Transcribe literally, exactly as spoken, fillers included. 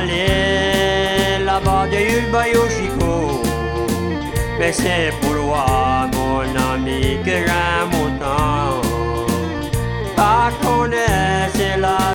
aller là-bas de Bayoshiko. Mais c'est pour moi, mon ami, que j'aime